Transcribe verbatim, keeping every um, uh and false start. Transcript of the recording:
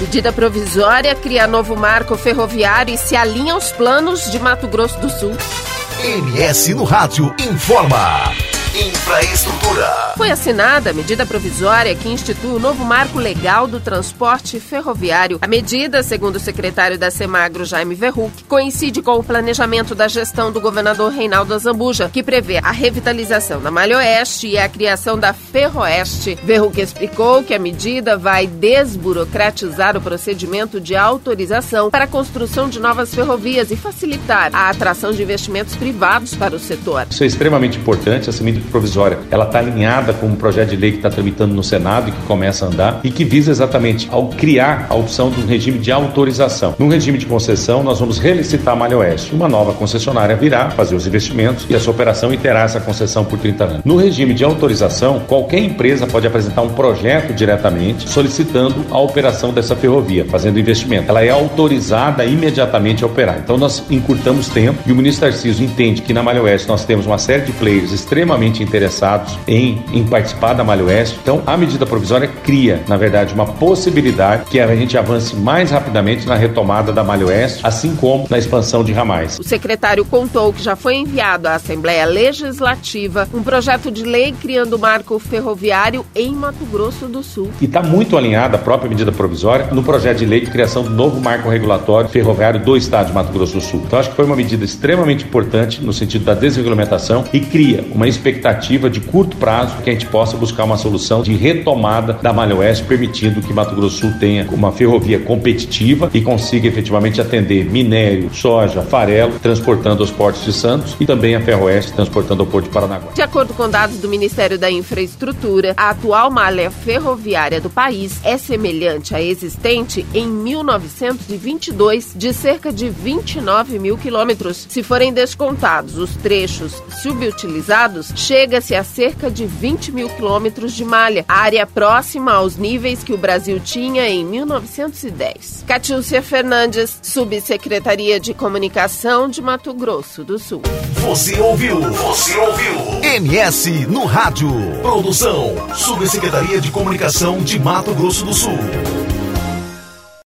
Medida provisória cria novo marco ferroviário e se alinha aos planos de Mato Grosso do Sul. M S no Rádio informa. Infraestrutura. Foi assinada a medida provisória que institui o novo marco legal do transporte ferroviário. A medida, segundo o secretário da Semagro, Jaime Verruc, coincide com o planejamento da gestão do governador Reinaldo Azambuja, que prevê a revitalização da Malha Oeste e a criação da Ferroeste. Verruc explicou que a medida vai desburocratizar o procedimento de autorização para a construção de novas ferrovias e facilitar a atração de investimentos privados para o setor. Isso é extremamente importante. Essa medida provisória, ela está alinhada com um projeto de lei que está tramitando no Senado e que começa a andar e que visa exatamente ao criar a opção de um regime de autorização. No regime de concessão, nós vamos relicitar a Malha Oeste. Uma nova concessionária virá fazer os investimentos e essa operação e terá essa concessão por trinta anos. No regime de autorização, qualquer empresa pode apresentar um projeto diretamente solicitando a operação dessa ferrovia, fazendo investimento. Ela é autorizada imediatamente a operar. Então nós encurtamos tempo e o ministro Tarcísio entende que na Malha Oeste nós temos uma série de players extremamente interessados em, em participar da Malha Oeste. Então, a medida provisória cria, na verdade, uma possibilidade que a gente avance mais rapidamente na retomada da Malha Oeste, assim como na expansão de ramais. O secretário contou que já foi enviado à Assembleia Legislativa um projeto de lei criando o marco ferroviário em Mato Grosso do Sul. E está muito alinhada a própria medida provisória no projeto de lei de criação do novo marco regulatório ferroviário do estado de Mato Grosso do Sul. Então, acho que foi uma medida extremamente importante no sentido da desregulamentação e cria uma expectativa de curto prazo que a gente possa buscar uma solução de retomada da Malha Oeste, permitindo que Mato Grosso do Sul tenha uma ferrovia competitiva e consiga efetivamente atender minério, soja, farelo, transportando aos portos de Santos e também a Ferroeste, transportando ao Porto de Paranaguá. De acordo com dados do Ministério da Infraestrutura, a atual malha ferroviária do país é semelhante à existente em mil novecentos e vinte e dois, de cerca de vinte e nove mil quilômetros. Se forem descontados os trechos subutilizados, chega-se a cerca de vinte mil quilômetros de malha, área próxima aos níveis que o Brasil tinha em mil novecentos e dez. Catiúcia Fernandes, Subsecretaria de Comunicação de Mato Grosso do Sul. Você ouviu? Você ouviu? M S no Rádio. Produção, Subsecretaria de Comunicação de Mato Grosso do Sul.